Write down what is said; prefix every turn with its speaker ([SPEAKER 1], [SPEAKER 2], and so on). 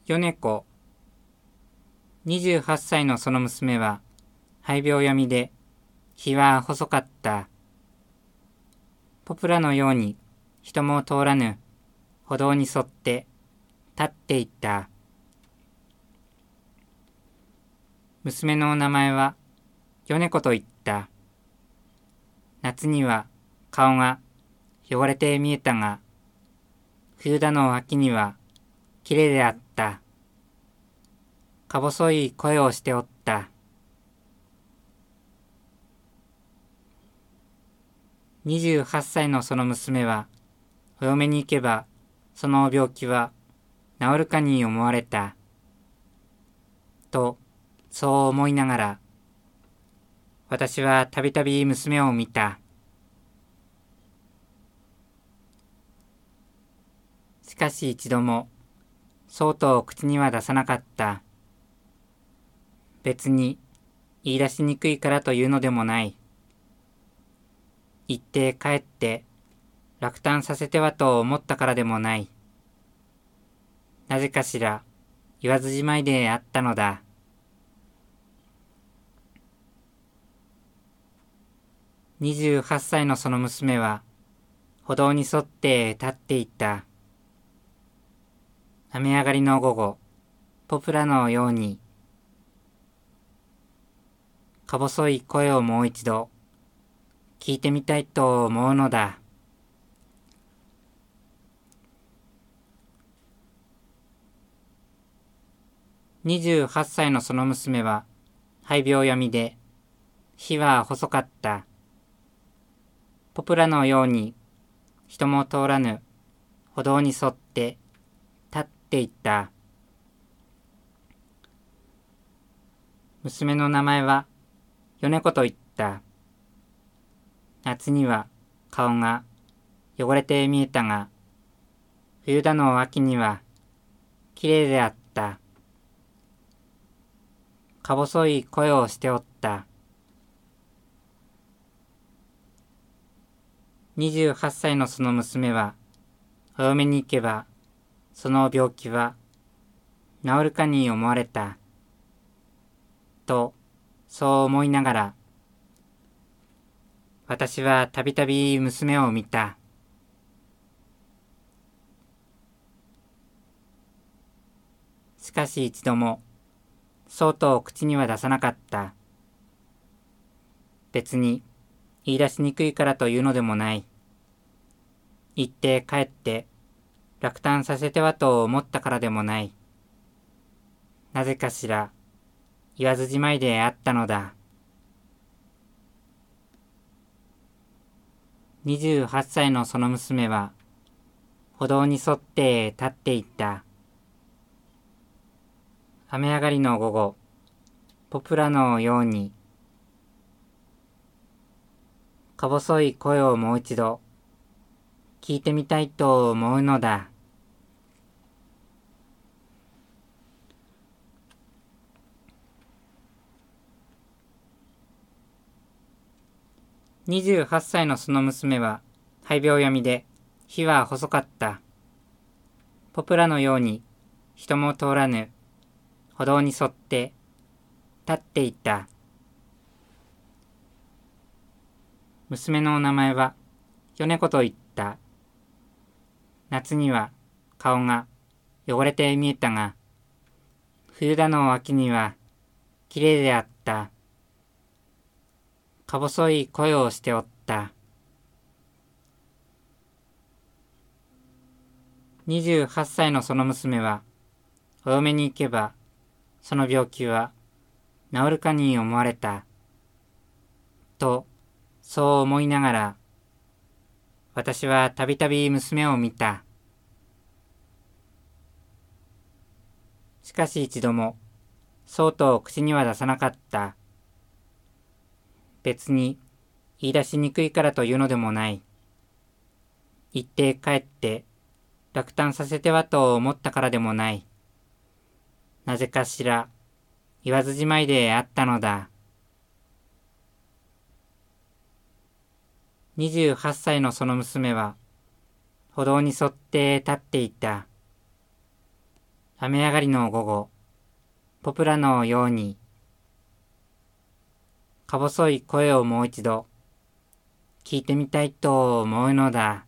[SPEAKER 1] 米子。28歳のその娘は肺病病みで、日は細かった。ポプラのように人も通らぬ歩道に沿って立っていった。娘の名前は米子と言った。夏には顔が汚れて見えたが、冬だの秋にはきれいであった。か細い声をしておった。28歳のその娘は、お嫁に行けば、その病気は治るかに思われた。と、そう思いながら、私はたびたび娘を見た。しかし一度も、そうと口には出さなかった。別に言い出しにくいからというのでもない。言って帰って落胆させてはと思ったからでもない。なぜかしら言わずじまいであったのだ。28歳のその娘は歩道に沿って立っていった。雨上がりの午後、ポプラのように、か細い声をもう一度聞いてみたいと思うのだ。28歳のその娘は肺病病みで、日は細かった。ポプラのように人も通らぬ歩道に沿って立っていった。娘の名前は米子と言った。夏には顔が汚れて見えたが、冬だの秋にはきれいであった。か細い声をしておった。28歳のその娘は、お嫁に行けば、その病気は治るかに思われた。と、そう思いながら、私はたびたび娘を見た。しかし一度も、そうと口には出さなかった。別に言い出しにくいからというのでもない。言って帰って落胆させてはと思ったからでもない。なぜかしら言わずじまいであったのだ。28歳のその娘は歩道に沿って立っていった。雨上がりの午後、ポプラのように、か細い声をもう一度聞いてみたいと思うのだ。28歳のその娘は肺病病みで、日は細かった。ポプラのように人も通らぬ歩道に沿って立っていった。娘の名前は米子と言った。夏には顔が汚れて見えたが、冬だの秋にはきれいであった。か細い声をしておった。28歳のその娘は、お嫁に行けば、その病気は治るかに思われた。と、そう思いながら、私はたびたび娘を見た。しかし一度も、そうと口には出さなかった。別に言い出しにくいからというのでもない。言って帰って落胆させてはと思ったからでもない。なぜかしら言わずじまいであったのだ。28歳のその娘は歩道に沿って立っていた。 雨上がりの午後、ポプラのように、か細い声をもう一度聞いてみたいと思うのだ。